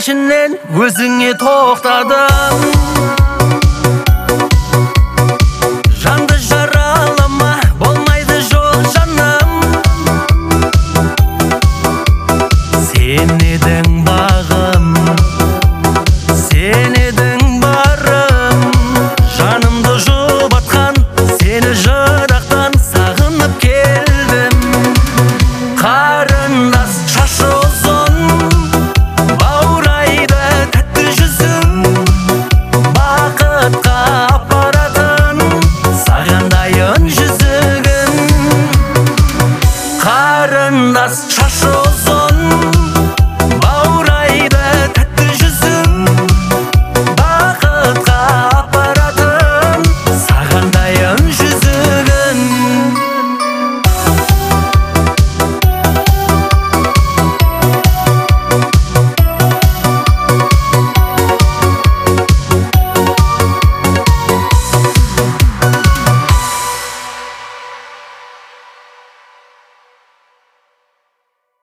ішінен өзіңе тоқтадым. Жанды жаралама, болмайды жол жаным. Сен едің бағым, сен едің барым. Жанымды жұбатқан, сені жырақтан сағынып келдім. Қарындас шашы ұзын, баурайды тәтті жүзің. Бақытқа апаратын саған дайын жүзігім. Қарындас шашы ұзын,